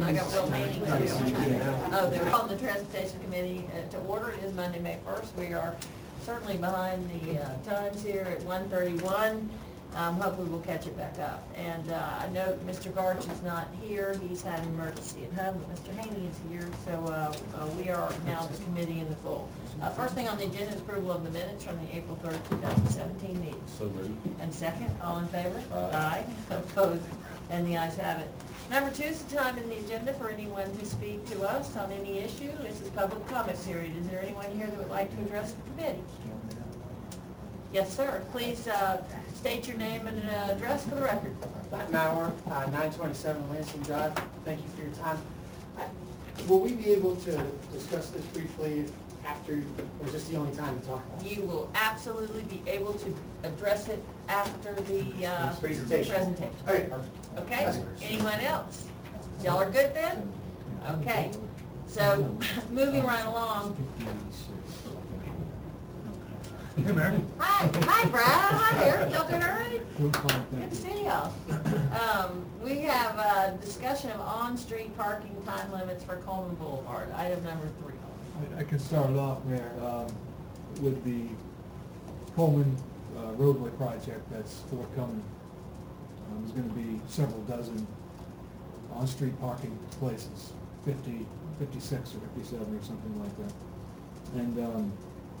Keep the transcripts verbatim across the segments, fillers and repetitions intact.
I got Will Manning too. Oh, they're calling the Transportation Committee uh, to order. It is Monday, May first. We are certainly behind the uh, times here at one thirty-one. Um, hopefully we'll catch it back up. And uh, I know Mister Garch is not here. He's had an emergency at home, but Mister Haney is here. So uh, uh, we are now the committee in the full. Uh, first thing on the agenda is approval of the minutes from the April third, two thousand seventeen meeting. So moved. And second, all in favor? Aye. Opposed? And the ayes have it. Number two is the time in the agenda for anyone to speak to us on any issue. This is public comment period. Is there anyone here that would like to address the committee? Yes, sir. Please uh, state your name and uh, address for the record. Matt Mauer, uh, nine twenty-seven Lansing Drive. Thank you for your time. I- Will we be able to discuss this briefly after, or is this the only time to talk about it? You will absolutely be able to address it after the uh, Presentation. presentation. Okay, perfect. Okay? Anyone else? Y'all are good then? Okay. So, moving right along. Hey, Mary. Hi, hi Brad, hi Eric, y'all doing all right? Good to see y'all. Um, we have a discussion of on-street parking time limits for Coleman Boulevard, item number three. I, I can start it off, Mayor, um, with the Coleman uh, roadway project that's forthcoming. Um, there's gonna be several dozen on-street parking places, fifty, fifty-six or fifty-seven or something like that. And, um,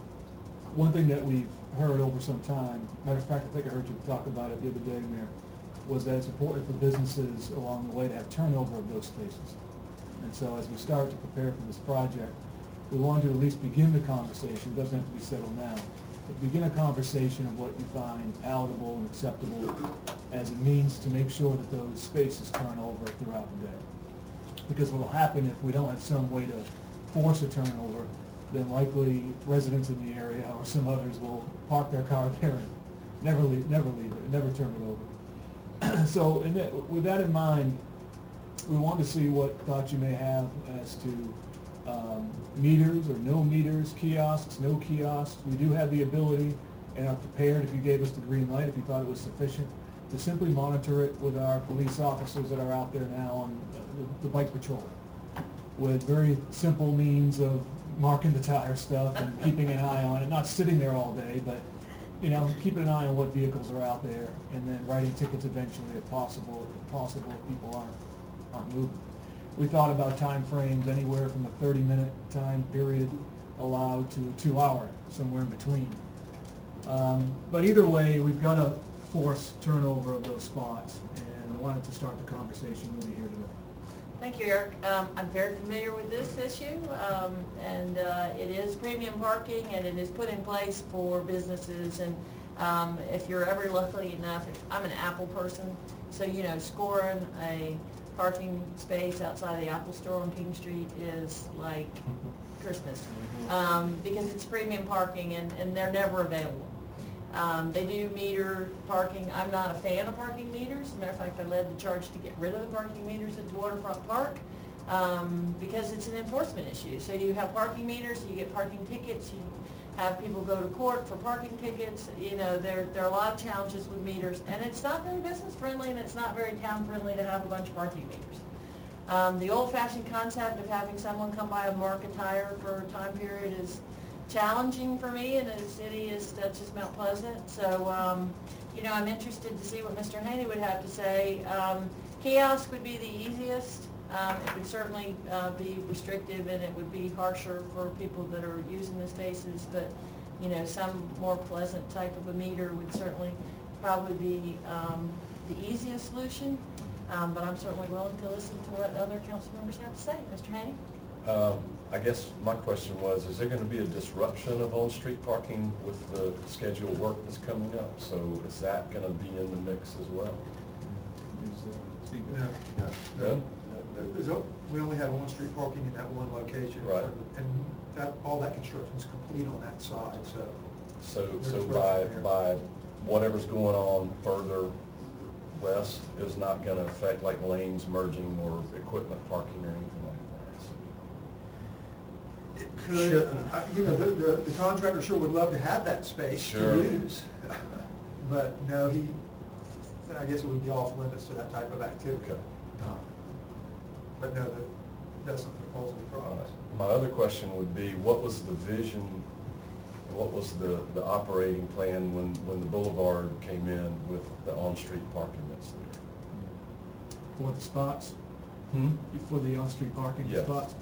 one thing that we've heard over some time, matter of fact, I think I heard you talk about it the other day, Mayor, was that it's important for businesses along the way to have turnover of those spaces. And so as we start to prepare for this project, we want to at least begin the conversation, it doesn't have to be settled now, but begin a conversation of what you find palatable and acceptable as a means to make sure that those spaces turn over throughout the day. Because what will happen if we don't have some way to force a turnover, then likely residents in the area or some others will park their car there and never leave, never leave it, never turn it over. So in that, with that in mind, we want to see what thoughts you may have as to um, meters or no meters, kiosks, no kiosks. We do have the ability and are prepared, if you gave us the green light, if you thought it was sufficient, to simply monitor it with our police officers that are out there now on the, the bike patrol, with very simple means of marking the tire stuff and keeping an eye on it, not sitting there all day, but, you know, keeping an eye on what vehicles are out there, and then writing tickets eventually if possible, if possible, if people aren't, aren't moving. We thought about time frames anywhere from a thirty-minute time period allowed to a two-hour, somewhere in between. Um, but either way, we've got to force turnover of those spots, and I wanted to start the conversation with you here today. Thank you, Eric. Um, I'm very familiar with this issue, um, and uh, it is premium parking, and it is put in place for businesses. And um, if you're ever lucky enough, I'm an Apple person, so you know, scoring a parking space outside the Apple store on King Street is like Christmas, um, because it's premium parking, and, and they're never available. Um, they do meter parking. I'm not a fan of parking meters. As a matter of fact, I led the charge to get rid of the parking meters at the Waterfront Park um, because it's an enforcement issue. So you have parking meters, you get parking tickets, you have people go to court for parking tickets. You know, there, there are a lot of challenges with meters, and it's not very business friendly, and it's not very town friendly to have a bunch of parking meters. Um, the old-fashioned concept of having someone come by and mark a tire for a time period is challenging for me in a city as such as Mount Pleasant. So, um, you know, I'm interested to see what Mister Haney would have to say. Um, kiosk would be the easiest. Um, it would certainly uh, be restrictive, and it would be harsher for people that are using the spaces. But, you know, some more pleasant type of a meter would certainly probably be um, the easiest solution. Um, but I'm certainly willing to listen to what other council members have to say. Mister Haney? Um, I guess my question was, is there going to be a disruption of on-street parking with the scheduled work that's coming up? So is that going to be in the mix as well? No, Yeah? no. There's a- We only have on-street parking in that one location. Right. And that, all that construction is complete on that side, so. So, so There's by, work there. by whatever's going on further west is not going to affect like lanes merging or equipment parking or anything like that? It could, uh, you know, the, the the contractor sure would love to have that space Sure. to use. But no, he, I guess it would be off limits to that type of activity. Okay. but no, that, that's not the proposal for All us. right. My other question would be, what was the vision, what was the, the operating plan when, when the Boulevard came in with the on-street parking that's there? For the spots, Hmm? for the on-street parking Yes. spots,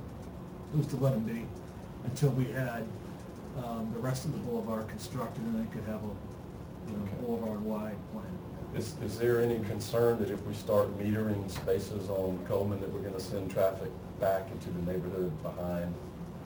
it was to let them be until we had um, the rest of the boulevard constructed, and they could have a, you know, Okay. boulevard-wide plan. Is, is there any concern that if we start metering spaces on Coleman, that we're gonna send traffic back into the neighborhood behind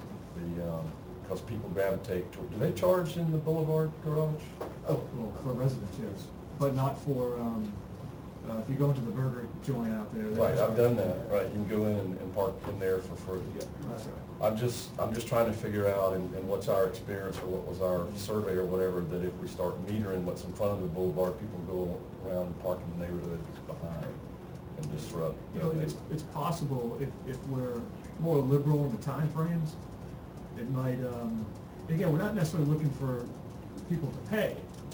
the, um, because people gravitate to, do they charge in the Boulevard garage? Oh, well, for residents, yes, but not for, um, uh, if you go into the burger joint out there. they- Right, I've done that, right, you can go in and, and park in there for free. That's right. I'm just, I'm just trying to figure out, and, and what's our experience, or what was our survey or whatever, that if we start metering what's in front of the Boulevard, people go around and park in the neighborhood behind and disrupt. You know, it's, it's possible if, if we're more liberal in the timeframes, it might, um, again, we're not necessarily looking for people to pay.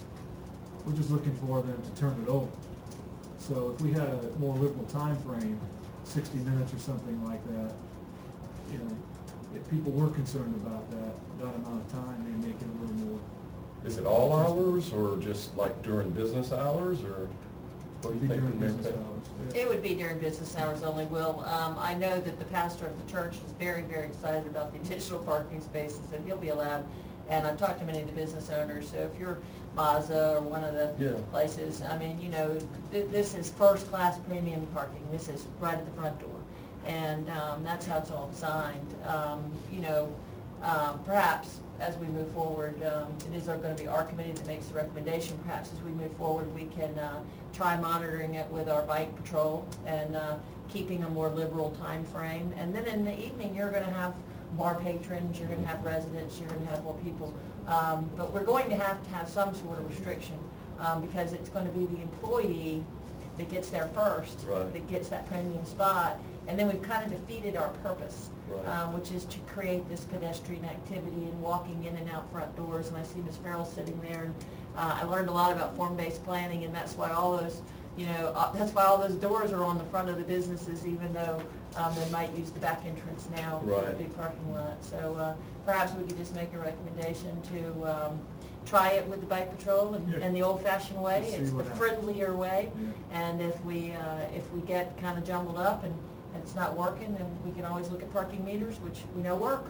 We're just looking for them to turn it over. So if we had a more liberal time frame, sixty minutes or something like that, you know, if people were concerned about that, that amount of time, they make it a little more. Is it all hours, or just like during business hours, or what do you think? During would make business that- hours, yeah. It would be during business hours only, Will. Um, I know that the pastor of the church is very, very excited about the additional parking spaces, and he'll be allowed. And I've talked to many of the business owners, so if you're Mazda or one of the Yeah. places, I mean, you know, th- this is first-class premium parking. This is right at the front door. And um, that's how it's all designed. Um, You know, um, perhaps as we move forward, um, it is going to be our committee that makes the recommendation. Perhaps as we move forward, we can uh, try monitoring it with our bike patrol and uh, keeping a more liberal time frame. And then in the evening, you're going to have bar patrons, you're going to have residents, you're going to have more people. Um, But we're going to have to have some sort of restriction um, because it's going to be the employee that gets there first, Right. that gets that premium spot. And then we've kind of defeated our purpose, Right. um, which is to create this pedestrian activity and walking in and out front doors. And I see Miz Farrell sitting there, and uh, I learned a lot about form-based planning, and that's why all those, you know, uh, that's why all those doors are on the front of the businesses, even though um, they might use the back entrance now for the Right. big parking lot. So uh, perhaps we could just make a recommendation to um, try it with the bike patrol and, Yeah. and the old-fashioned way. Let's see It's the what happens. friendlier way. Yeah. And if we, uh, if we get kind of jumbled up and and it's not working, then we can always look at parking meters, which we know work.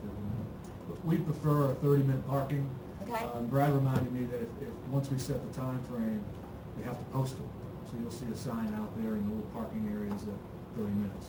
We prefer a thirty-minute parking. Okay. Um, Brad reminded me that if, if, once we set the time frame, we have to post them. So you'll see a sign out there in the little parking areas at thirty minutes.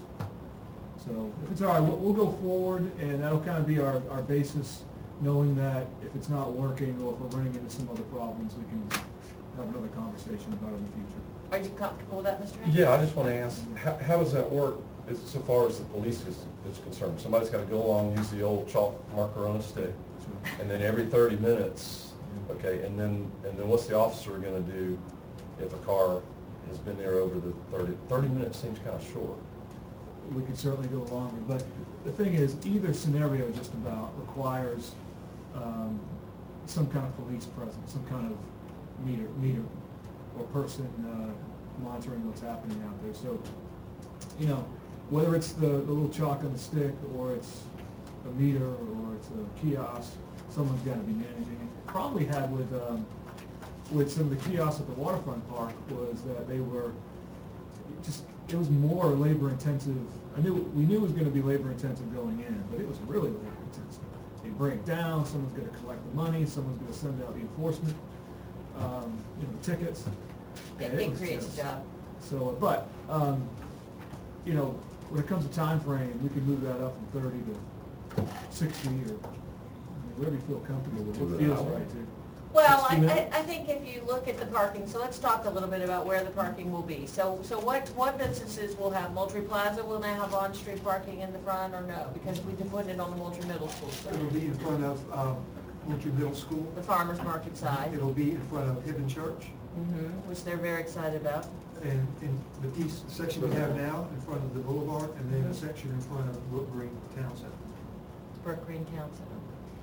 So if it's all right, we'll, we'll go forward, and that'll kind of be our, our basis, knowing that if it's not working, or if we're running into some other problems, we can have another conversation about it in the future. Are you comfortable with that, Mister Rankin? Yeah, I just want to ask, how, how does that work as so far as the police is, is concerned? Somebody's got to go along, use the old chalk marker on a stick, and then every thirty minutes, okay, and then, and then what's the officer going to do if a car has been there over the thirty, thirty minutes seems kind of short. We could certainly go longer, but the thing is, either scenario just about requires um, some kind of police presence, some kind of meter, meter or person uh, monitoring what's happening out there. So, you know, whether it's the, the little chalk on the stick, or it's a meter, or it's a kiosk, someone's got to be managing it. The problem we had with um, with some of the kiosks at the waterfront park was that they were just, it was more labor intensive. I knew, we knew it was going to be labor intensive going in, but it was really labor intensive. They break down, someone's going to collect the money, someone's going to send out the enforcement, um, you know, tickets. It, And it was creates a just- job. So, but, um, you know, when it comes to time frame, we can move that up from thirty to sixty, or I mean, whatever you feel comfortable with, To what an feels hour. right to. Well, I, sixty I, minutes? I think if you look at the parking, so let's talk a little bit about where the parking will be. So, so what, what businesses will have, Moultrie Plaza will now have on-street parking in the front, or no? Because we can put it on the Moultrie Middle School It'll side, be in front of, um, Moultrie Middle School. the farmer's market side, It'll be in front of Hidden Church, hmm which they're very excited about. and in the piece, the section we have now, in front of the boulevard, and then the section in front of Brook Green Town Center. Brook Green Town Center.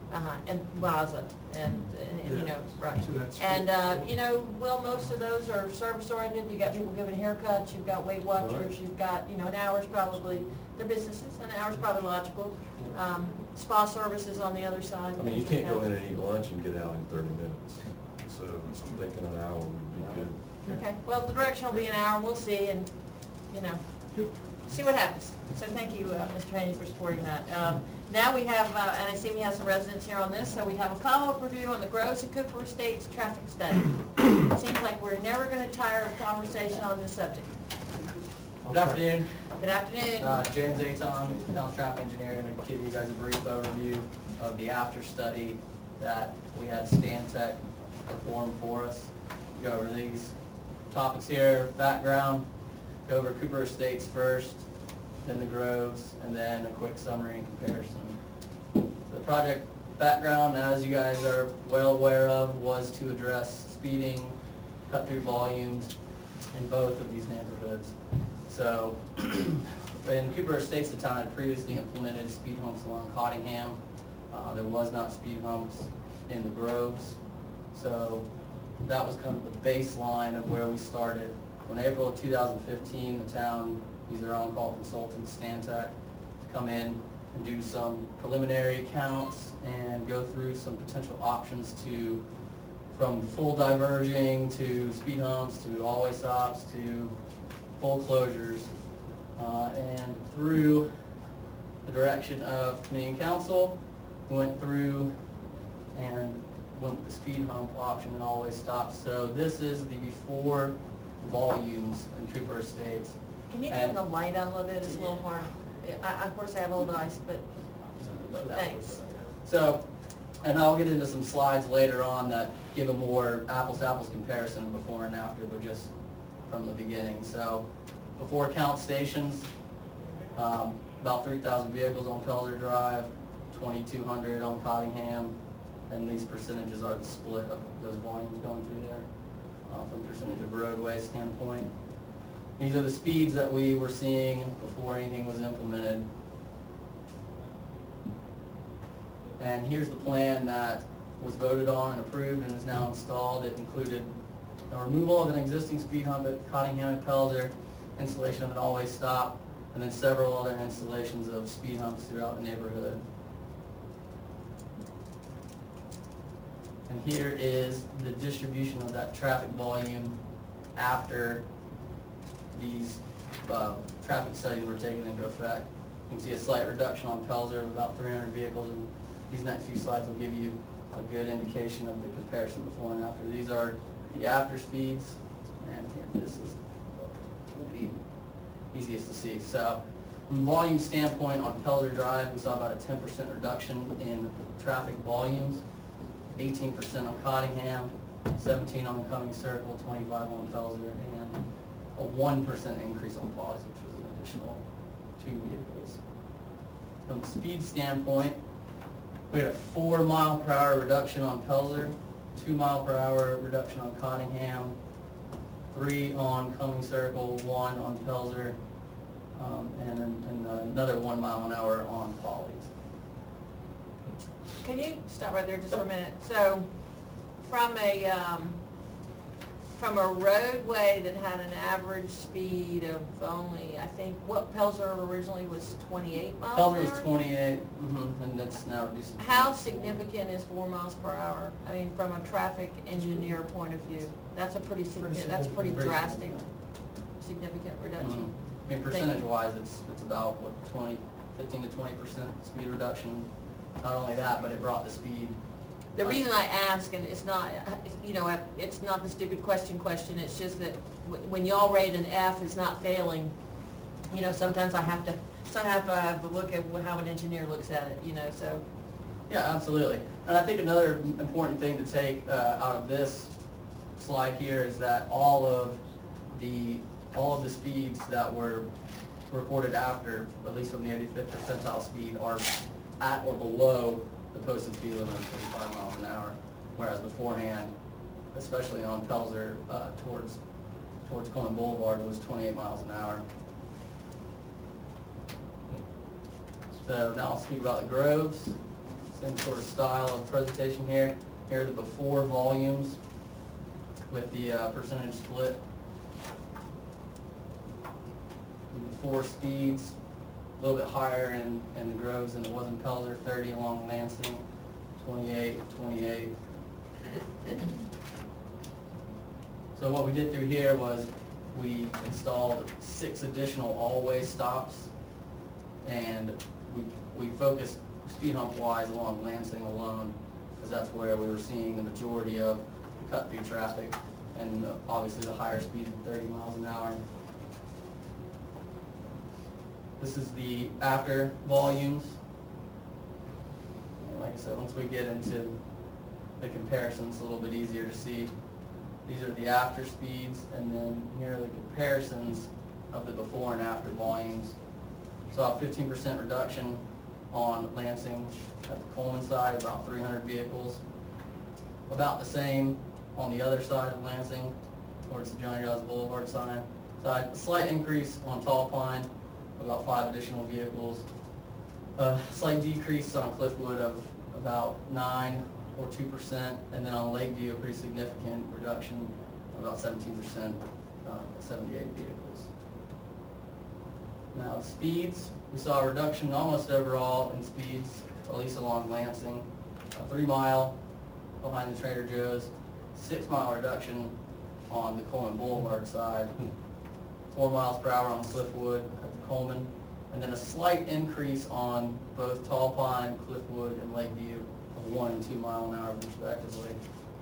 Uh-huh, and Plaza, and, and, you know, right. So that's- And, uh, you know, well, most of those are service oriented, you got people giving haircuts, you've got Weight Watchers, you've got, you know, an hour's probably, they're businesses, an hour's probably logical. Um, spa services on the other side. I mean, you can't go in and eat lunch and get out in thirty minutes, so I'm thinking an hour would be good. Okay, well, the direction will be an hour, we'll see, and, you know, see what happens. So thank you, uh, Mister Haney, for supporting that. Um, Now we have, uh, and I see we have some residents here on this, so we have a follow-up review on the Groves and Cooper Estates traffic study. Seems like we're never gonna tire of conversation on this subject. Good afternoon. Good afternoon. Uh, James Aton, town traffic engineer, and I'll give you guys a brief overview of the after study that we had Stantec perform for us. Go over these topics here, background, go over Cooper Estates first, then the Groves, and then a quick summary and comparison. The project background, as you guys are well aware of, was to address speeding, cut through volumes in both of these neighborhoods. So, in Cooper Estates, the town had previously implemented speed humps along Cottingham. Uh, there was not speed humps in the Groves. So, that was kind of the baseline of where we started. In April of two thousand fifteen, the town used their on-call consultant, Stantec, to come in and do some preliminary counts and go through some potential options to, from full diverging to speed humps to all-way stops to full closures. Uh, and through the direction of committee and council, we went through and went with the speed hump option and all-way stops. So this is the before volumes in Cooper Estates. Can you turn the light on a little bit? It's a little hard. I, of course, I have old eyes, but thanks. So, and I'll get into some slides later on that give a more apples-to-apples comparison of before and after, but just from the beginning. So, before count stations, um, about three thousand vehicles on Pelzer Drive, twenty-two hundred on Cottingham, and these percentages are the split of those volumes going through there uh, from percentage of roadway standpoint. These are the speeds that we were seeing before anything was implemented. And here's the plan that was voted on and approved and is now installed. It included the removal of an existing speed hump at Cottingham and Pelzer, installation of an all-way stop, and then several other installations of speed humps throughout the neighborhood. And here is the distribution of that traffic volume after these uh, traffic studies were taken into effect. You can see a slight reduction on Pelzer of about three hundred vehicles, and these next few slides will give you a good indication of the comparison before and after. These are the after speeds, and here, this is the easiest to see. So, from a volume standpoint, on Pelzer Drive, we saw about a ten percent reduction in traffic volumes, eighteen percent on Cottingham, seventeen on Cummings Circle, twenty-five on Pelzer, and a one percent increase on Plaza, which was an additional two vehicles. From a speed standpoint, we had a four mile per hour reduction on Pelzer, two mile per hour reduction on Cottingham, three on Cummings Circle, one on Pelzer, um, and, and another one mile an hour on Polly's. Can you stop right there just for a minute? So, from a, um, from a roadway that had an average speed of only, I think, what Pelzer originally was twenty-eight miles an hour? Pelzer was twenty-eight, mm-hmm, and that's now reduced. to How significant is four miles per hour? I mean, from a traffic engineer point of view, that's a pretty significant, that's a pretty Pretty drastic, significant reduction. Mhm. I mean, percentage-wise, it's, it's about, what, twenty, fifteen to twenty percent speed reduction. Not only that, but it brought the speed. The reason I ask, and it's not, you know, it's not the stupid question question, it's just that w- when y'all rate an F is not failing, you know, sometimes I have to, sometimes I have to look at how an engineer looks at it, you know, so. Yeah, absolutely. And I think another important thing to take uh, out of this slide here is that all of the, all of the speeds that were reported after, at least from the eighty-fifth percentile speed, are at or below the posted speed limit of thirty-five miles an hour, whereas beforehand, especially on Pelzer uh, towards towards Coleman Boulevard, was twenty-eight miles an hour. So now I'll speak about the Groves. Same sort of style of presentation here. Here are the before volumes with the uh, percentage split. The before speeds, a little bit higher in, in the Groves than it was in Pelzer, thirty along Lansing, twenty-eight, twenty-eight. So what we did through here was we installed six additional all-way stops, and we, we focused speed hump wise along Lansing alone, because that's where we were seeing the majority of cut-through traffic, and uh, obviously the higher speed of thirty miles an hour. This is the after volumes. And like I said, once we get into the comparisons, it's a little bit easier to see. These are the after speeds, and then here are the comparisons of the before and after volumes. Saw a fifteen percent reduction on Lansing at the Coleman side, about three hundred vehicles. About the same on the other side of Lansing, towards the Johnny Dawes Boulevard side. side. A slight increase on Tall Pine, about five additional vehicles. A slight decrease on Cliffwood of about nine or two percent, and then on Lakeview, a pretty significant reduction, about seventeen percent, uh, seventy-eight vehicles. Now, speeds, we saw a reduction almost overall in speeds, at least along Lansing. A three mile behind the Trader Joe's, six mile reduction on the Coleman Boulevard side, four miles per hour on Cliffwood at the Coleman, and then a slight increase on both Tall Pine, Cliffwood, and Lakeview of one and two mile an hour respectively.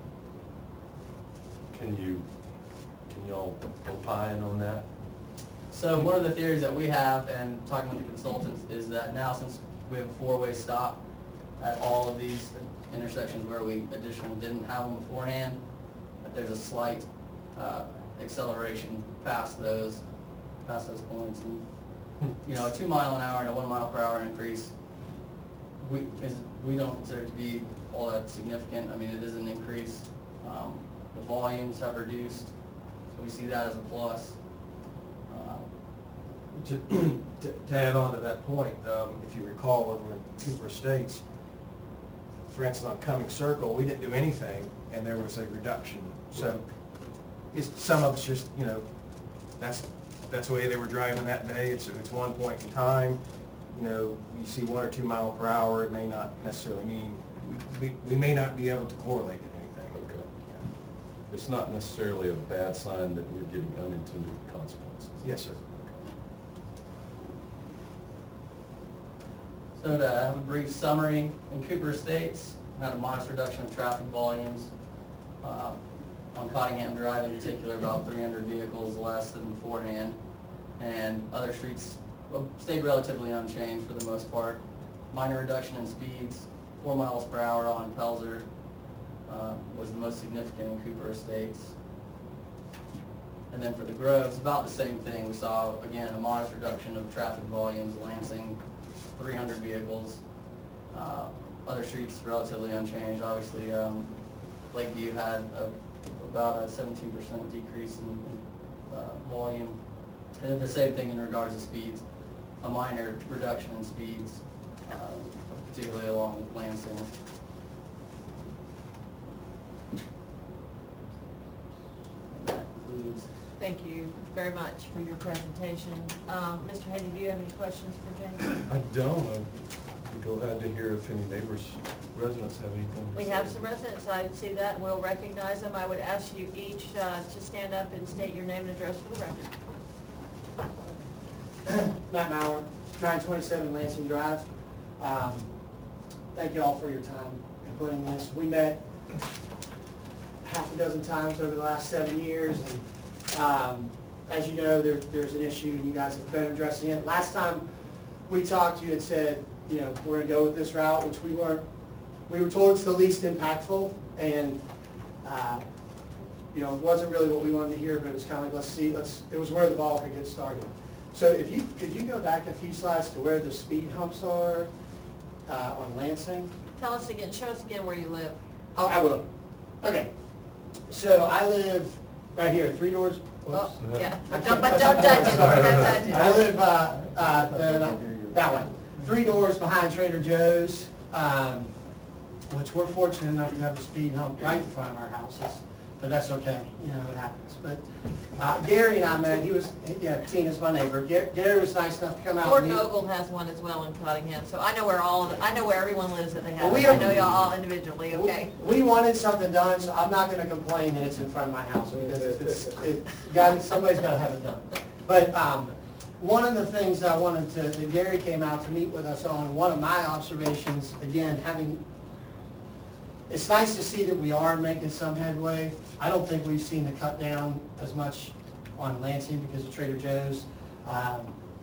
Can you, can y'all opine on that? So one of the theories that we have, and talking with the consultants, is that now since we have a four-way stop at all of these intersections where we additionally didn't have them beforehand, that there's a slight uh, acceleration past those, past those points. And, you know, a two mile an hour and a one mile per hour increase, we, is, we don't consider it to be all that significant. I mean, it is an increase. Um, the volumes have reduced, so we see that as a plus. To, to to add on to that point, um, if you recall over in Cooper Estates, for instance, on Cumming Circle, we didn't do anything, and there was a reduction. So it's, some of it's just, you know, that's that's the way they were driving that day. It's it's one point in time. You know, you see one or two mile per hour, it may not necessarily mean, we, we, we may not be able to correlate it to anything. Okay. It's not necessarily a bad sign that we're getting unintended consequences. Yes, sir. So to have a brief summary, in Cooper Estates, we had a modest reduction of traffic volumes. Uh, on Cottingham Drive in particular, about three hundred vehicles less than beforehand. And other streets well, stayed relatively unchanged for the most part. Minor reduction in speeds, four miles per hour on Pelzer uh, was the most significant in Cooper Estates. And then for the Groves, about the same thing. We saw, again, a modest reduction of traffic volumes, Lansing, three hundred vehicles. Uh, other streets relatively unchanged. Obviously, um, Lakeview had a, about a seventeen percent decrease in, in uh, volume. And then the same thing in regards to speeds, a minor reduction in speeds, uh, particularly along Lansing. And that concludes. Thank you very much for your presentation. Um, Mister Hayden, do you have any questions for James? I don't. I'd be glad to hear if any neighbors, residents have anything to We say. have some residents, I see that, and we'll recognize them. I would ask you each uh, to stand up and state your name and address for the record. Matt Mauer, nine twenty-seven Lansing Drive. Um, Thank you all for your time in putting this. We met half a dozen times over the last seven years. And um, as you know, there, there's an issue, and you guys have been addressing it. Last time we talked, you had said, you know, we're going to go with this route, which we weren't. We were told it's the least impactful, and uh, you know, it wasn't really what we wanted to hear, but it was kind of like, let's see, let's. It was where the ball could get started. So if you, could you go back a few slides to where the speed humps are uh, on Lansing? Tell us again, show us again where you live. Oh, I will. Okay. So I live right here, three doors. Oh, yeah, but don't, but don't touch it, don't touch it. I live uh, uh, the- that way, three doors behind Trader Joe's. Um, which we're fortunate enough to have a speed hump right in front of our houses, but that's okay, you know, it happens. But uh, Gary and I met, he was, yeah, Tina's my neighbor. Ga- Gary was nice enough to come out. Fort and meet- Noble has one as well in Cottingham, so I know where all, of it- I know where everyone lives that they have. Well, we it. I have- know y'all all individually, okay? We we wanted something done, so I'm not gonna complain that it's in front of my house, because if it's, it, got, somebody's gotta have it done. But, um, one of the things I wanted to, that Gary came out to meet with us on, one of my observations, again, having, it's nice to see that we are making some headway. I don't think we've seen the cut down as much on Lansing because of Trader Joe's. Um,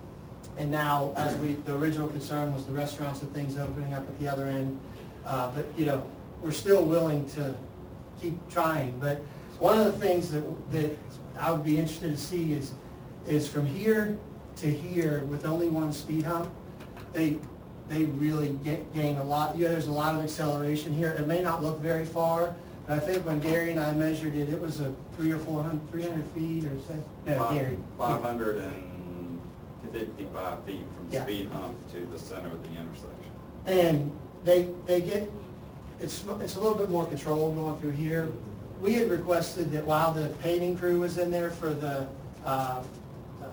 And now, as we, the original concern was the restaurants and things opening up at the other end. Uh, But, you know, we're still willing to keep trying. But one of the things that, that I would be interested to see is, is from here to here with only one speed hump, they, they really get, gain a lot. Yeah, there's a lot of acceleration here. It may not look very far, but I think when Gary and I measured it, it was a three or four hundred, three hundred feet or so. No, Gary. Five hundred and fifty-five feet from Yeah. speed hump to the center of the intersection. And they, they get, it's, it's a little bit more controlled going through here. We had requested that while the paving crew was in there for the, uh, uh,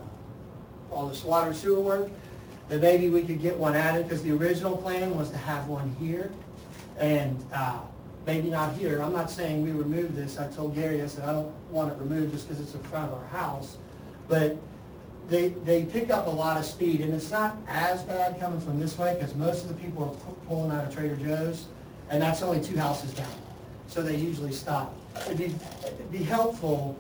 all this water and sewer work, that maybe we could get one added, because the original plan was to have one here, and, uh, maybe not here. I'm not saying we remove this. I told Gary, I said, I don't want it removed just because it's in front of our house. But they, they pick up a lot of speed, and it's not as bad coming from this way, because most of the people are pu- pulling out of Trader Joe's, and that's only two houses down. So they usually stop. It'd be, it'd be helpful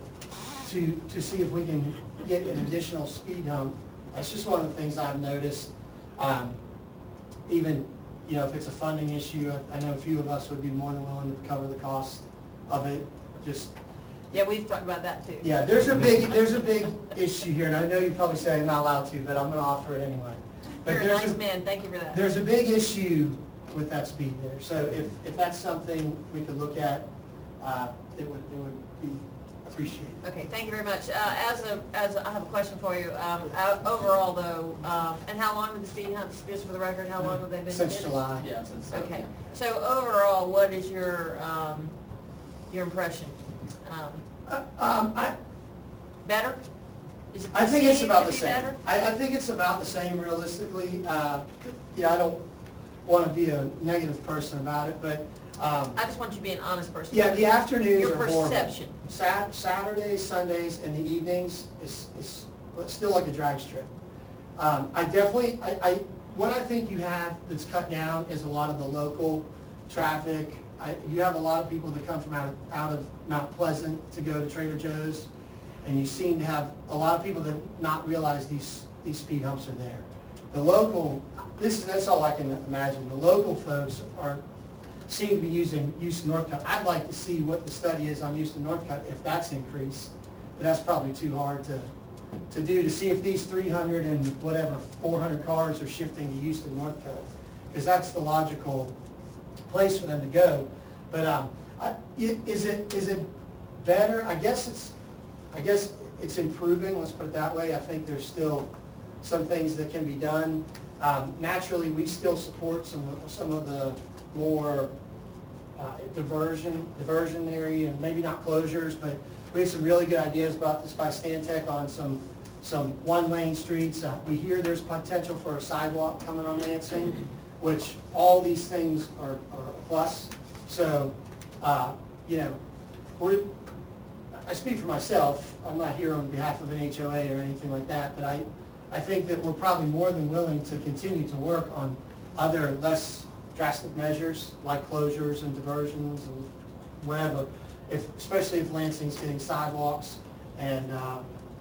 to, to see if we can get an additional speed hump. That's just one of the things I've noticed. Um, even, you know, if it's a funding issue, I I know a few of us would be more than willing to cover the cost of it. Just, Yeah, we've talked about that too. yeah, there's a big, there's a big issue here, and I know you probably say I'm not allowed to, but I'm gonna offer it anyway. But You're a there's nice man, thank you for that. There's a big issue with that speed there, so if, if that's something we could look at, uh, it would, it would be appreciated. Okay, thank you very much. Uh, as a, as, a- I have a question for you. Um, uh, overall though, um, and how long have the speed humps, just for the record, how long have they been? Since in? July. Yeah, since. Okay, so overall, what is your, um, your impression? Um, Uh, Um, I, Better? Is it I think it's perceived about to the be same. better? I, I think it's about the same realistically. Uh, yeah, I don't want to be a negative person about it, but, um, I just want you to be an honest person. yeah, the afternoons Your are horrible. perception. Sat, Saturdays, Sundays, and the evenings is, is it's still like a drag strip. Um, I definitely, I, I, what I think you have that's cut down is a lot of the local traffic. I, you have a lot of people that come from out of, out of Mount Pleasant to go to Trader Joe's, and you seem to have a lot of people that not realize these, these speed humps are there. The local, this is, that's all I can imagine, the local folks are, seem to be using Houston Northcutt. I'd like to see what the study is on Houston Northcutt, if that's increased, but that's probably too hard to, to do, to see if these three hundred and whatever, four hundred cars are shifting to Houston Northcutt, because that's the logical place for them to go. But, um, I, i- is it, is it better? I guess it's, I guess it's improving, let's put it that way. I think there's still some things that can be done. Um, naturally, we still support some, of- some of the more uh, diversion, diversionary, and maybe not closures, but we have some really good ideas about this by Stantec on some, some one-lane streets. Uh, We hear there's potential for a sidewalk coming on Lansing, which all these things are, are a plus. So, uh, you know, we're, I speak for myself, I'm not here on behalf of an H O A or anything like that, but I, I think that we're probably more than willing to continue to work on other less drastic measures, like closures and diversions and whatever, if, especially if Lansing's getting sidewalks and, uh,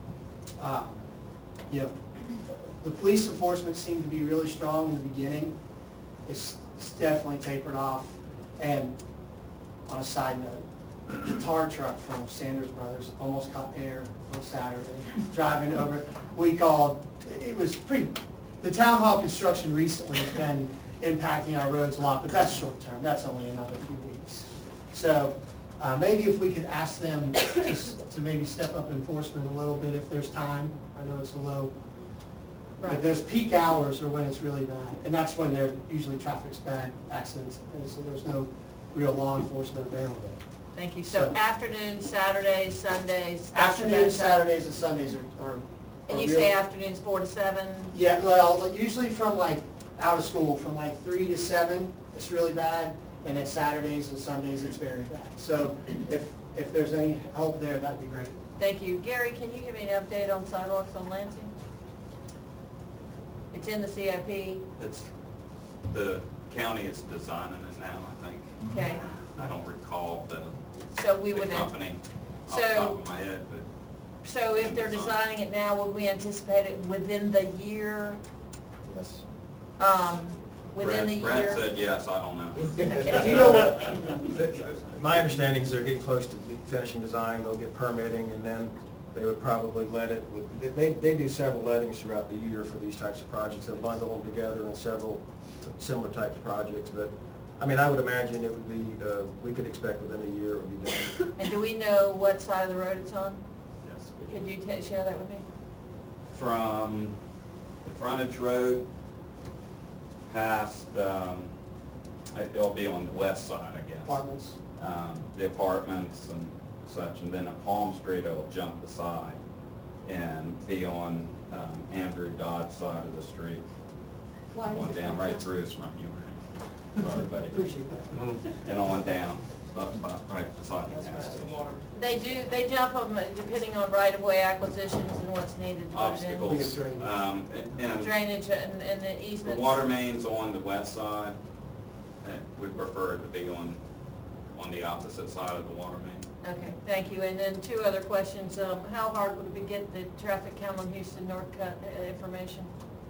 uh, you know, the police enforcement seemed to be really strong in the beginning. It's, it's definitely tapered off. And on a side note, the tar truck from Sanders Brothers almost caught air on Saturday, driving over. We called, it was pretty, the town hall construction recently has been impacting our roads a lot, but that's short term, that's only another few weeks. So uh, maybe if we could ask them to, to maybe step up enforcement a little bit if there's time. I know it's a low, But Right. those peak hours are when it's really bad, and that's when they're, usually traffic's bad, accidents, and so there's no real law enforcement available. Thank you. So So- afternoons, Saturdays, Sundays? Afternoons, Saturdays, and Sundays are, are. And are you real- say afternoons four to seven? Yeah, well, usually from like, out of school, from like three to seven, it's really bad, and then Saturdays and Sundays, it's very bad. So if, if there's any help there, that'd be great. Thank you. Gary, can you give me an update on sidewalks on Lansing? It's in the C I P, It's, the county is designing it now, I think. okay? I don't recall the, So we the would, company off the so- top of my head, but so if they're designing it now, would we anticipate it within the year? Yes. Um, within the Brad, year? Brad said yes, I don't know. Do you know what, My understanding is they're getting close to finishing design, they'll get permitting, and then they would probably let it, with- they, they do several lettings throughout the year for these types of projects, they'll bundle them together in several similar types of projects, but, I mean, I would imagine it would be, uh, we could expect within a year it would be done. And do we know what side of the road it's on? Yes. Could you ta- share that with me? From the frontage road past, um, it'll be on the west side, I guess. apartments? Um, the apartments and such, and then at Palm Street, it'll jump the side and be on, um, Andrew Dodd's side of the street. Why Going is it down like right that? through his front yard. Sorry, buddy. Appreciate that. And on down, up, up, right beside the gas station. They do, they jump them depending on right-of-way acquisitions and what's needed to put it in. Obstacles, um, and- and Drainage and, and the the easements. water main's on the west side, and we prefer it to be on, on the opposite side of the water main. Okay, thank you. And then two other questions. Um, how hard would it be to get the traffic count on Houston North Cut uh, information?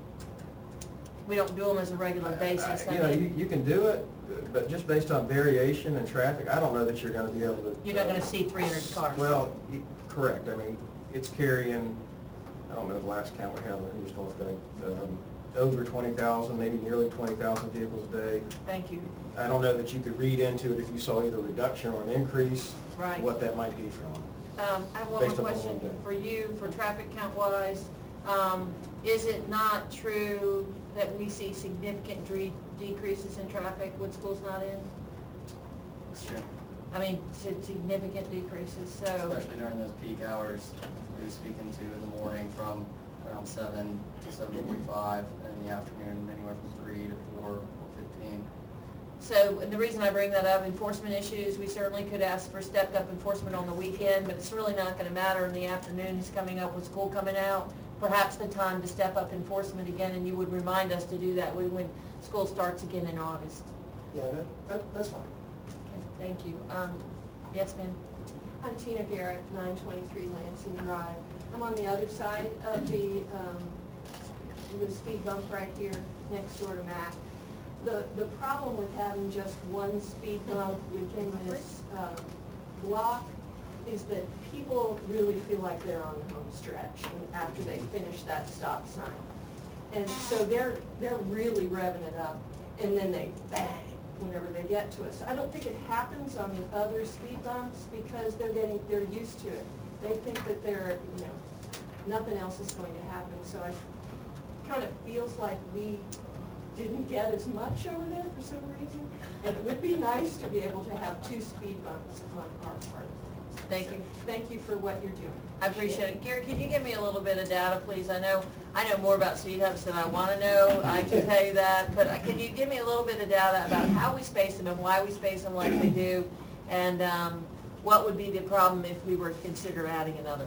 We don't do them as a regular basis. I You know, you, mean, you can do it, but just based on variation in traffic, I don't know that you're gonna be able to. You're not gonna see three hundred cars. Well, y- correct, I mean, it's carrying, I don't know the last count we had on the Houston North Day, um, over twenty thousand, maybe nearly twenty thousand vehicles a day. Thank you. I don't know that you could read into it if you saw either a reduction or an increase, Right. what that might be from. Um, I have one Based more on the question one day. for you, for traffic count wise. Um, is it not true that we see significant dre- decreases in traffic when school's not in? It's true, I mean, si- significant decreases, so, especially during those peak hours we were speaking to in the morning from around seven to seven forty-five, and in the afternoon anywhere from three to four or fifteen. so, and the reason I bring that up, enforcement issues, we certainly could ask for stepped up enforcement on the weekend, but it's really not gonna matter in the afternoons coming up with school coming out. Perhaps the time to step up enforcement again, and you would remind us to do that when, when school starts again in August. Yeah, that, that, that's fine. Okay, thank you. Um, yes, ma'am? I'm Tina Garrett, nine twenty-three Lansing Drive. I'm on the other side of the, um, the speed bump right here, next door to Mac. The, the problem with having just one speed bump within this, uh, block is that people really feel like they're on the home stretch after they finish that stop sign. And so they're, they're really revving it up, and then they bang whenever they get to us. I don't think it happens on the other speed bumps because they're getting, they're used to it. They think that they're, you know, nothing else is going to happen. So I, kind of feels like we didn't get as much over there for some reason. And it would be nice to be able to have two speed bumps on our part. Thank So you. Thank you for what you're doing. I appreciate it. Gary, can you give me a little bit of data, please? I know, I know more about speed humps than I want to know, I can tell you that, but can you give me a little bit of data about how we space them and why we space them like we do? And um, what would be the problem if we were to consider adding another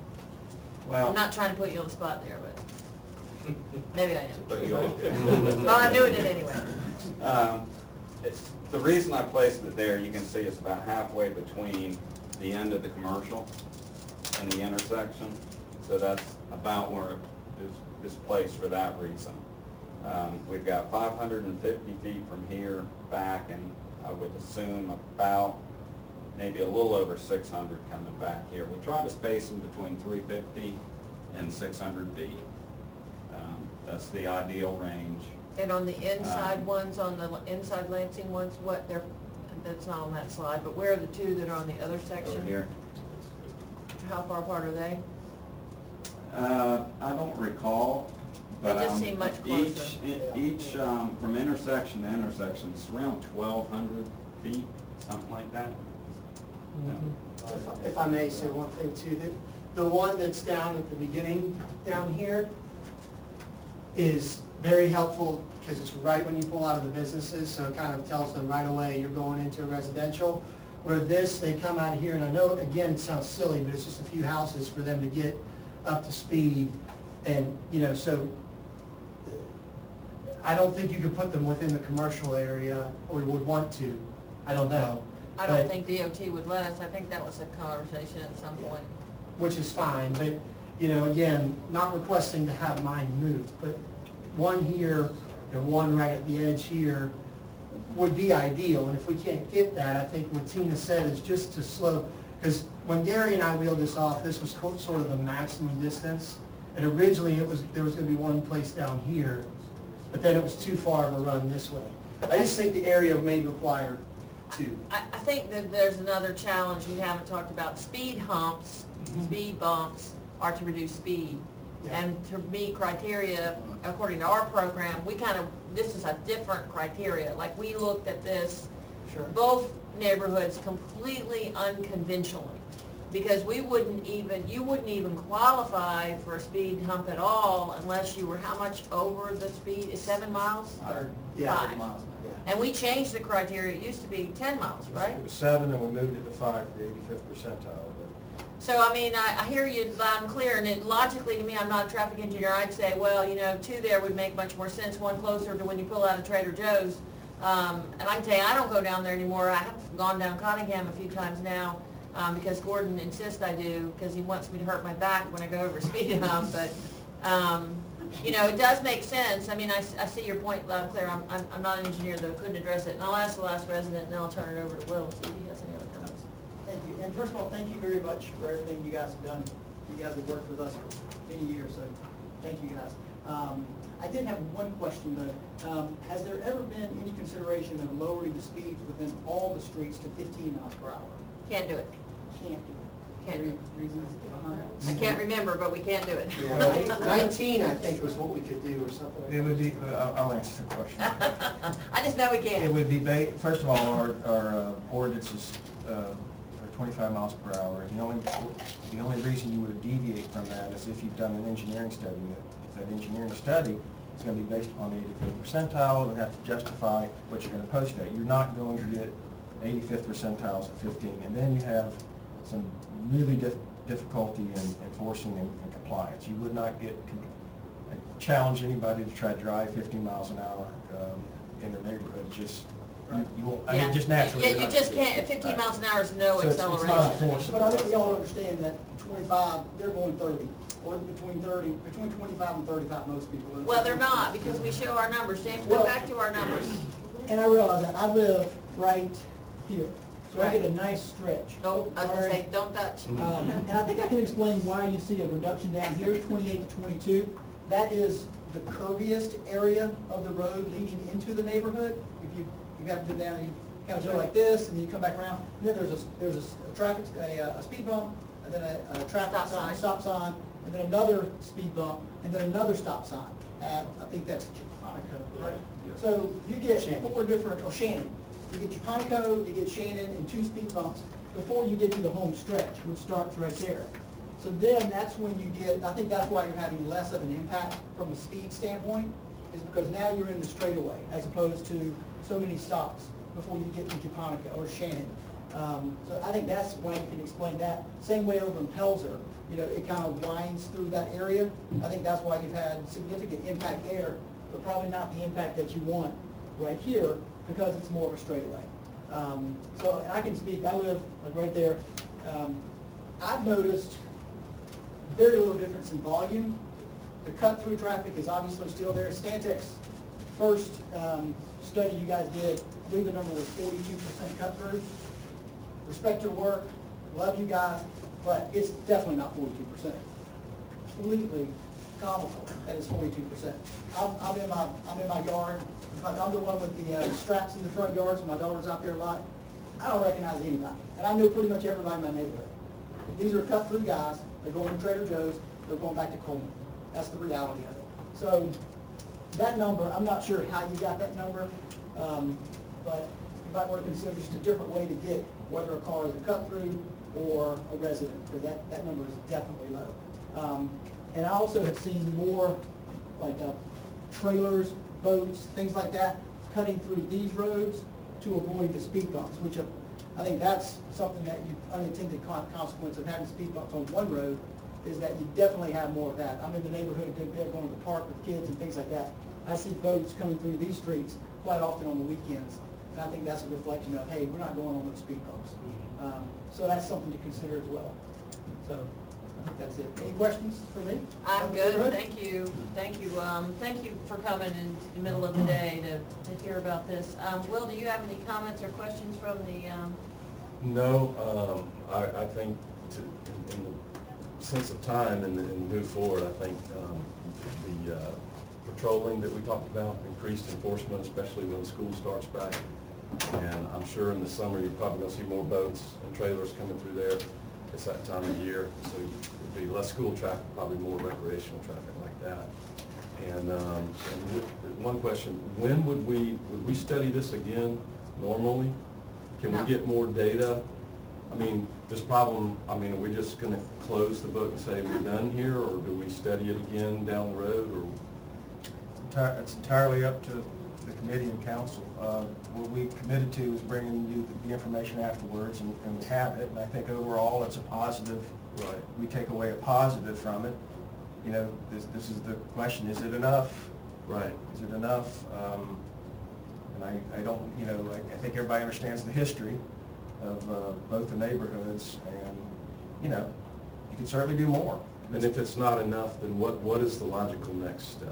one? I'm Well, not trying to put you on the spot there, but maybe I am. but you all- Well, I'm doing it anyway. Um, it's, the reason I placed it there, you can see it's about halfway between the end of the commercial and the intersection. So that's about where it is, is placed for that reason. Um, we've got five hundred fifty feet from here back, and I would assume about maybe a little over six hundred coming back here. We try to space them between three fifty and six hundred feet. Um, that's the ideal range. And on the inside Um, ones, on the inside Lansing ones, what they're, that's not on that slide, but where are the two that are on the other section? Over here. How far apart are they? Uh, I don't recall, They But, just um, seem much Each, closer. each, um, from intersection to intersection, it's around twelve hundred feet, something like that. If I- If I may say one thing too, the, the one that's down at the beginning, down here, is very helpful because it's right when you pull out of the businesses, so it kind of tells them right away you're going into a residential. Where this, they come out of here, and I know, again, it sounds silly, but it's just a few houses for them to get up to speed. And, you know, so I don't think you could put them within the commercial area, or would want to. I don't know. I don't But- think D O T would let us. I think that was a conversation at some point. which is fine, but, you know, again, not requesting to have mine moved, but one here and one right at the edge here would be ideal, and if we can't get that, I think what Tina said is just to slow, because when Gary and I wheeled this off, this was co- sort of the maximum distance, and originally it was, there was gonna be one place down here, but then it was too far of a run this way. I just think the area may require two. I, I think that there's another challenge we haven't talked about. Speed humps, speed bumps are to reduce speed. Yeah. And to meet criteria, according to our program, we kind of, this is a different criteria. Like, we looked at this, Sure. both neighborhoods completely unconventionally. Because we wouldn't even, you wouldn't even qualify for a speed hump at all unless you were how much over the speed, is seven miles? Or- Yeah. Five. And we changed the criteria, it used to be ten miles, right? It was seven, and we moved it to five for the eighty-fifth percentile. So, I mean, I, I hear you loud and clear, and it logically to me, I'm not a traffic engineer, I'd say, well, you know, two there would make much more sense, one closer to when you pull out of Trader Joe's. Um, and I can tell you, I don't go down there anymore, I have gone down Cottingham a few times now, um, because Gordon insists I do, because he wants me to hurt my back when I go over a speed hump, but, um, you know, it does make sense. I mean, I, s- I see your point loud and clear, I'm, I'm, I'm not an engineer, though, couldn't address it, and I'll ask the last resident, and then I'll turn it over to Will, see if he has any other comments. Thank you. And first of all, thank you very much for everything you guys have done. You guys have worked with us for many years, so thank you guys. Um, I did have one question though. Um, has there ever been any consideration of lowering the speeds within all the streets to fifteen miles per hour? Can't do it. Can't do it. Can't do it. Any reasons behind I that? can't remember, but we can't do it. Nineteen, I think, was what we could do, or something. It would be, uh, I'll answer the question. I just know we It can't. would be, ba- first of all, our, our uh, ordinances uh, are twenty-five miles per hour. The only, the only reason you would deviate from that is if you've done an engineering study. If that engineering study is going to be based on the eighty-fifth percentile, and have to justify what you're going to post at. You're not going to get eighty-fifth percentiles at fifteen. And then you have some really dif- difficulty in enforcing and and compliance. You would not get, con- I challenge anybody to try to drive fifteen miles an hour um, in their neighborhood. It's just, you you won't, I mean, just naturally. Yeah, you're you not- just can't, fifteen miles an hour is no So it's- it's not acceleration. enforceable. But I think we all understand that twenty-five, they're going thirty, or between thirty, between twenty-five and thirty-five, most people. Well, they're not, because we show our numbers. James, go Well- back to our numbers. And I realize that, I live right here, so I get a nice stretch. Don't, I was gonna say, don't touch. Um, And I think I can explain why you see a reduction down here, twenty-eight to twenty-two. That is the curviest area of the road leading into the neighborhood. If you, you have to go down, you kind of go like this, and then you come back around. And then there's a, there's a s- a traffic, a, uh, a speed bump, and then a, a traffic Stop sign, sign. stop sign, and then another speed bump, and then another stop sign. At, I think that's Japonica, right? So you get four different, or Shannon. You get Japonica, you get Shannon, and two speed bumps before you get to the home stretch, which starts right there. So then that's when you get, I think that's why you're having less of an impact from a speed standpoint, is because now you're in the straightaway, as opposed to so many stops before you get to Japonica or Shannon. Um, so I think that's why you can explain that. Same way over in Pelzer, you know, it kind of winds through that area. I think that's why you've had significant impact there, but probably not the impact that you want right here, because it's more of a straightaway. Um, so I can speak, I live like right there. Um, I've noticed very little difference in volume. The cut-through traffic is obviously still there. Stantec's first um, study you guys did, I believe the number was forty-two percent cut-through. Respect your work, love you guys, but it's definitely not forty-two percent. Completely comical that it's forty-two percent. I'm, I'm in my, I'm in my yard, in fact, I'm the one with the uh, straps in the front yard, so my daughter's out there a lot. I don't recognize anybody, and I know pretty much everybody in my neighborhood. These are cut-through guys, they're going to Trader Joe's, they're going back to Coleman. That's the reality of it. So that number, I'm not sure how you got that number, um, but you might want to consider just a different way to get whether a car is a cut-through or a resident, because that, that number is definitely low. Um, and I also have seen more like uh, trailers, boats, things like that, cutting through these roads to avoid the speed bumps, which are, I think that's something that you, unintended con- consequence of having speed bumps on one road is that you definitely have more of that. I'm in the neighborhood a good bit, going to the park with kids and things like that. I see boats coming through these streets quite often on the weekends. And I think that's a reflection of, hey, we're not going on those speed bumps. Um, so that's something to consider as well. So I think that's it. Any questions for me? I'm good, thank you, thank you, um, thank you for coming in the middle of the day to, to hear about this. Um, Will, do you have any comments or questions from the, um, No, um, I, I think to, in, in the sense of time and, and move forward, I think, um, the, uh, patrolling that we talked about, increased enforcement, especially when school starts back. And I'm sure in the summer, you're probably gonna see more boats and trailers coming through there. It's that time of year, so it'd be less school traffic, probably more recreational traffic like that. And, um, and with- one question, when would we, would we study this again normally? Can No. we get more data? I mean, this problem, I mean, are we just gonna close the book and say we're done here, or do we study it again down the road, or? Enti- It's entirely up to the committee and council. Uh, What we committed to is bringing you the- the information afterwards, and and we have it. And I think overall, it's a positive. Right. We take away a positive from it. You know, this, this is the question, is it enough? Right. Is it enough? Um, And I, I don't, you know, I I think everybody understands the history of uh, both the neighborhoods, and, you know, you can certainly do more. And if it's not enough, then what, what is the logical next step?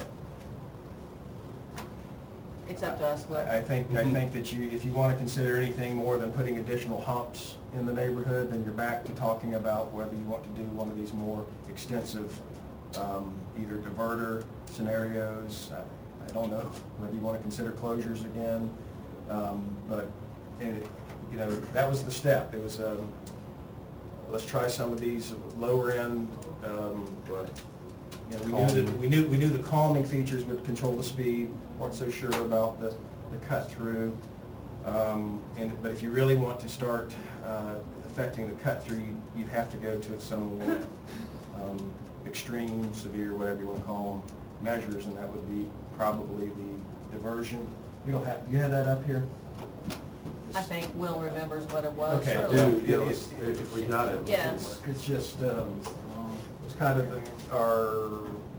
it's up to us, Will. I think, I think that you, if you want to consider anything more than putting additional humps in the neighborhood, then you're back to talking about whether you want to do one of these more extensive, um, either diverter scenarios. I I don't know whether you want to consider closures again, um, but, it- you know, that was the step. It was, um, let's try some of these lower end, um, Right. you know, we knew that, we knew, we knew the calming features would control the speed, weren't so sure about the, the cut through. Um, and, but if you really want to start, uh, affecting the cut through, you, you'd have to go to some, um, extreme, severe, whatever you want to call them, measures, and that would be probably the diversion. We don't have, you have that up here? I think Will remembers what it was. Okay, so- Do, yeah, let's- if we got it. Yes. It's just, um, it's kind of the- our,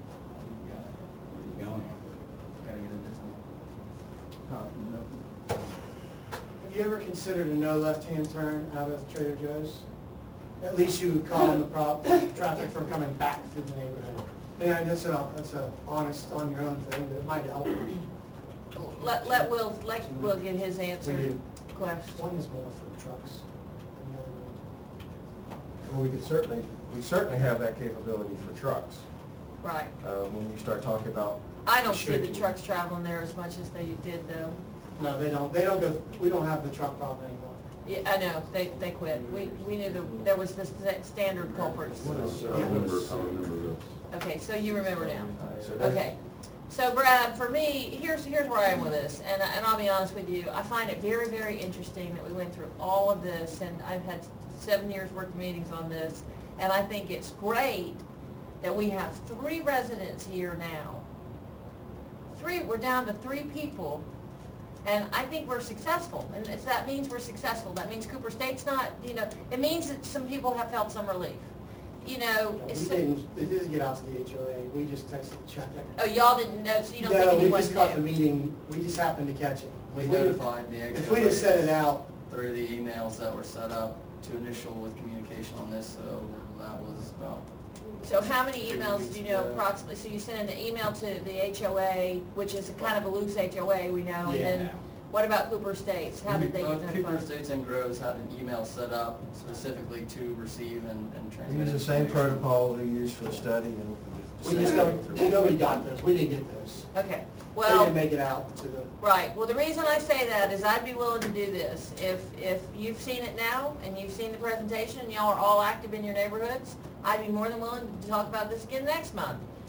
Have you ever considered a no left-hand turn out of Trader Joe's? At least you would calm the prob, traffic from coming back through the neighborhood. Yeah, that's a, that's a honest, on your own thing, but it might help. Let, let Will, let Will get his answer We do. question. One is more for trucks than the other one. well, we could certainly, we certainly have that capability for trucks. Right. Uh, when you start talking about. I don't see the restricting- trucks traveling there as much as they did though. No, they don't, they don't go, we don't have the truck problem anymore. Yeah, I know, they, they quit. We, we knew the, there was this sta- standard culprits. What is, I remember, I remember this. Okay, so you remember now. So that's- Okay. So Brad, for me, here's, here's where I am with this, and, and I'll be honest with you, I find it very, very interesting that we went through all of this, and I've had seven years worth of meetings on this, and I think it's great that we have three residents here now. Three, we're down to three people, and I think we're successful, and it's, that means we're successful. That means Cooper State's not, you know, it means that some people have felt some relief. You know, We it's, didn't, they didn't get out to the H O A, we just texted the check. oh, y'all didn't know, so you don't think No, we anyone just caught the knew? meeting, we just happened to catch it. We If we'd- notified the If we'd have set it out, through the emails that were set up to initial with communication on this, so that was about, So how many emails do you know approximately? So you sent an email to the H O A, which is a kind of a loose H O A, we know, and then Yeah. what about Cooper States? How did they get both Cooper notified? Estates and Groves had an email set up specifically to receive and, and We transmit. use the same information. protocol we use for the study, and. we just don't, nobody got those, we didn't get those. Okay, They well, didn't make it out to the, right, well, the reason I say that is I'd be willing to do this. If, if you've seen it now, and you've seen the presentation, and y'all are all active in your neighborhoods, I'd be more than willing to talk about this again next month.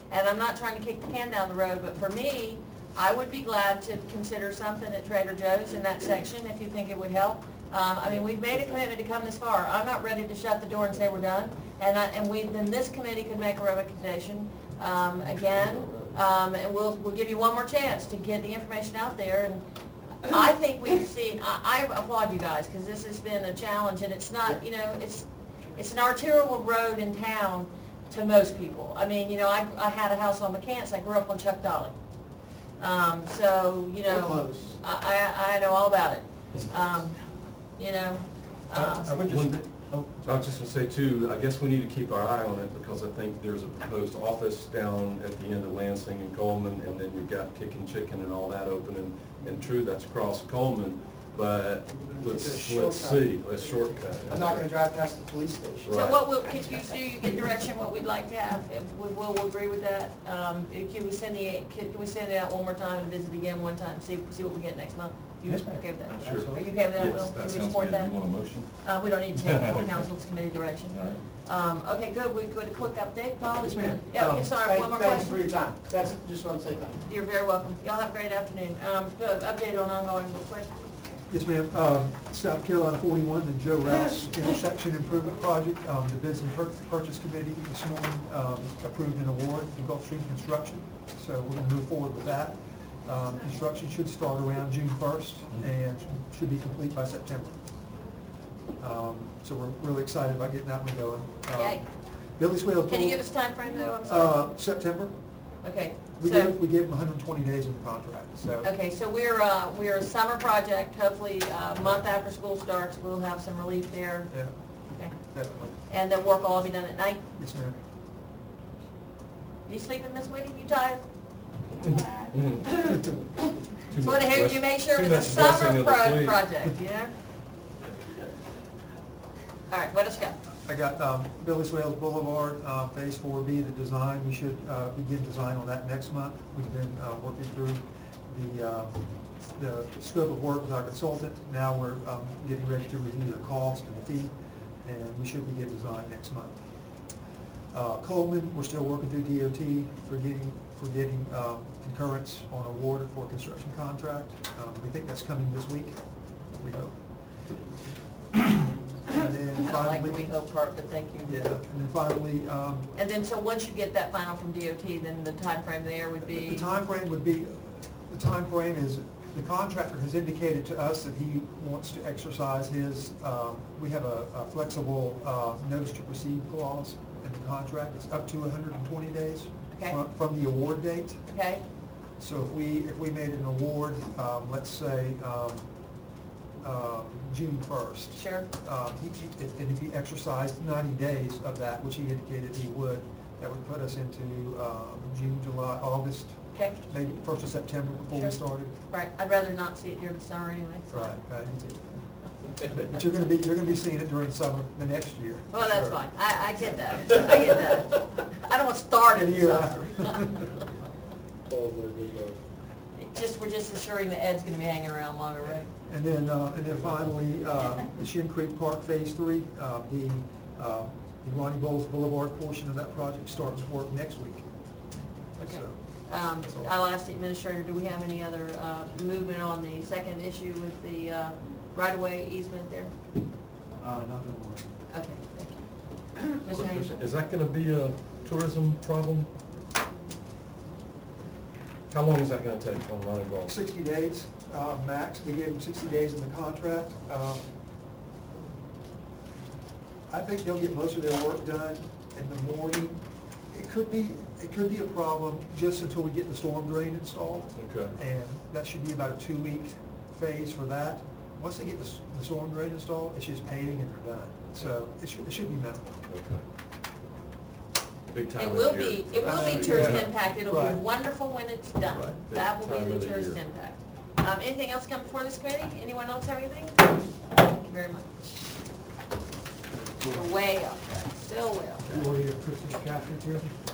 And I'm not trying to kick the can down the road, but for me, I would be glad to consider something at Trader Joe's in that section if you think it would help. Uh, I mean, we've made a commitment to come this far. I'm not ready to shut the door and say we're done. And I, and we, then this committee could make a recommendation, um, again, um, and we'll, we'll give you one more chance to get the information out there. And I think we've seen, I, I applaud you guys, because this has been a challenge, and it's not, you know, it's, it's an arterial road in town to most people. I mean, you know, I, I had a house on McCants, I grew up on Chuck Dolly. Um, so, you know, Close. I, I, I know all about it. Um, you know, I uh, I would just, oh, I was just gonna say too, I guess we need to keep our eye on it, because I think there's a proposed office down at the end of Lansing and Coleman, and then you've got Kickin' Chicken and all that open, and, and true, that's across Coleman, but let's, It's a let's shortcut. see, let's shortcut. I'm not gonna drive past the police station. so Right. what will, could you do, you get direction what we'd like to have, if we will, we'll agree with that? Um, can we send the, can we send it out one more time and visit again one time, see, see what we get next month? You Yes, ma'am. okay with that? Sure. Are you okay with that, Yes, Will? that Can we sounds support good. that? You want a motion? Uh, we don't need to take full council's committee direction. All right. Um, okay, good, we go to quick update, Paul? Yes, ma'am. Yeah, Um, sorry, thank- one more Thank you for question. your time. That's, just want to say thank you. You're very welcome. Y'all have a great afternoon. Um, good, update on ongoing real quick. Yes, ma'am. Um, South Carolina forty-one, the Joe Rouse intersection improvement project, um, the Bids and Pur- Purchase Committee this morning, um, approved an award to Gulfstream Construction. So we're gonna move forward with that. Um, construction should start around June first and should be complete by September. Um, so we're really excited about getting that one going. Um, Yay. Billy Swale. Can you give us time frame though? I'm sorry. Uh, September. Okay, We so, gave, we gave them one hundred twenty days in the contract, so. okay, so we're, uh, we're a summer project. Hopefully, uh, a month after school starts, we'll have some relief there. Yeah, Okay. definitely. And the work will all be done at night. Yes, ma'am. You sleeping this week? You tired? Mhm. Too So much to hear you bless- make sure too it was a much blessing summer of the pro- sleep. project, you know? All right, what else you got? I got um, Billy Swales Boulevard, uh, Phase four B, the design. We should uh, begin design on that next month. We've been uh, working through the, uh, the scope of work with our consultant. Now we're um, getting ready to review the cost and the fee, and we should begin design next month. Uh, Coleman, we're still working through D O T for getting, for getting um, concurrence on award for a construction contract. Um, We think that's coming this week, we hope. And then I don't like the finally, we hope part, but thank you. yeah, and then finally, um, And then, so once you get that final from D O T, then the time frame there would be? the timeframe would be, the timeframe is, the contractor has indicated to us that he wants to exercise his, um, we have a a flexible uh, notice to proceed clause in the contract. It's up to one hundred twenty days Okay. from- from the award date. Okay, So if we, if we made an award, um, let's say, um, um, June first, sure. um, he, he- if- and if he exercised ninety days of that, which he indicated he would, that would put us into, um, June, July, August, Okay, maybe first of September before Sure. we started. right. I'd rather not see it during the summer anyway. so. Right, right, me too. But you're gonna be, you're gonna be seeing it during the summer, the next year. Well, that's Sure. fine. I, I get that. I get that. I don't want to start And it. the year after. Just, we're just assuring that Ed's gonna be hanging around longer, right? And then, uh, and then finally, uh, the Shin Creek Park Phase Three, uh, the, uh, the Ronnie Bowles Boulevard portion of that project starts work next week. Okay. So, Um, I'll ask the administrator, do we have any other, uh, movement on the second issue with the, uh, right-of-way easement there? Uh, not gonna worry. Okay, thank you. Mister Haynes? Is that gonna be a tourism problem? How long is that gonna take on Ronnie Ball? Sixty days, uh, max, we gave them sixty days in the contract. Um, I think they'll get most of their work done in the morning. It could be, it could be a problem just until we get the storm drain installed. Okay. And that should be about a two-week phase for that. Once they get the, s- the storm drain installed, it's just paving and they're done. So it should, it should be minimal. Okay. Big time It of will the year. be, it will Uh, be tourist yeah. impact, it'll be Right. wonderful when it's done. Right. That will Big time be of the the tourist year. impact. Um, anything else come before this committee? Anyone else have anything? Thank you very much. We're way off track, still way off track. You already have Christmas caskets here?